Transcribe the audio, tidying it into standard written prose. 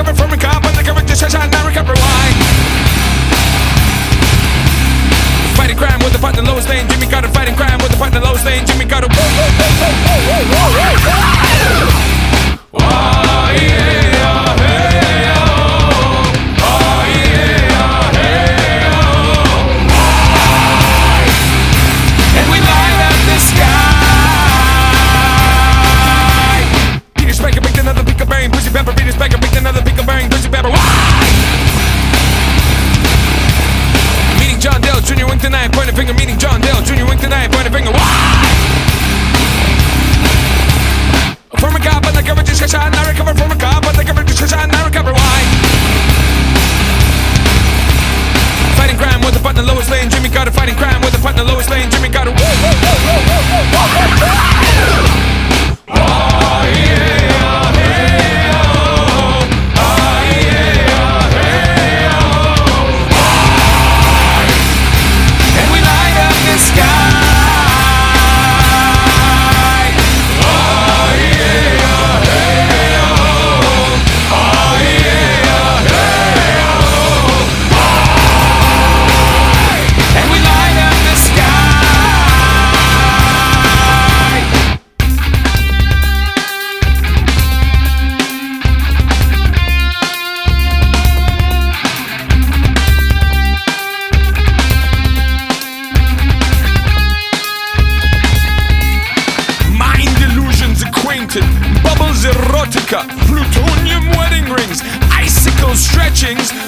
recover from a cop, but the coverage just shine, now recover. Why? Fighting crime with the partner lowest lane, Jimmy Carter. Fighting crime with the partner lowest lane, Jimmy Carter. Junior wink tonight, point a finger, meeting John Dale. Junior wink tonight, point a finger. Why? From a cop, but the coverage is shine. I recover from a cop, but the coverage is shine. I recover. Why? Fighting crime with the partner lowest lane, Jimmy Carter. Fighting crime with the partner lowest lane, Jimmy Carter. Bubbles erotica, plutonium wedding rings, icicle stretchings,